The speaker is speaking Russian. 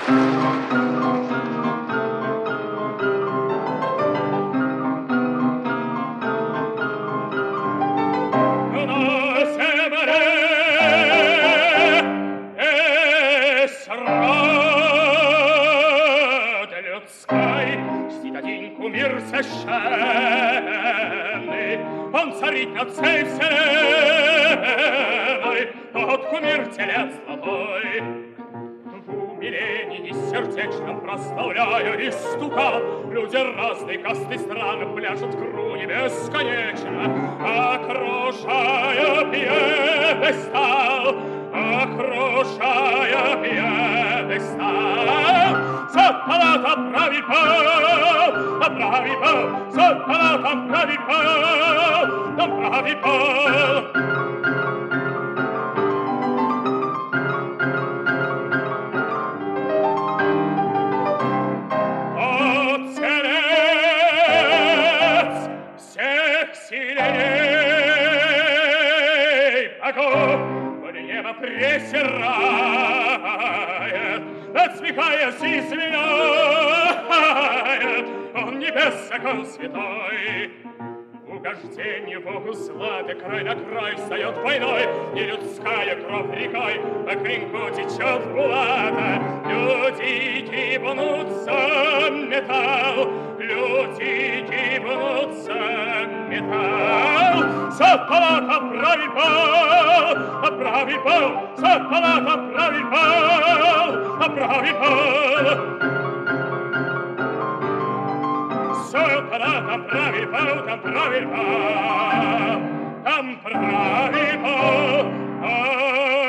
Кумир священный, он царит над всей вселенной, тот кумир телец золотой. В умилении сердечном прославляя истука, люди разной касты стран пляшут в круге бесконечно, окружая пьедестал, окружая пьедестал. Сатанатом правит пол, сатанатом правит пол, там правит пол. Тот телец всех силей богов в небо пресирает, отсмехаясь и свиняет, он небесок, он святой. Угождение Богу славе край на край встает войной, и людская кровь рекой по клинку течет булата. Люди гибнутся металл, люди гибнутся металл. Сатана правит пол, сатана правит пол. Сатана там правит пол, там правит пол, там правит пол.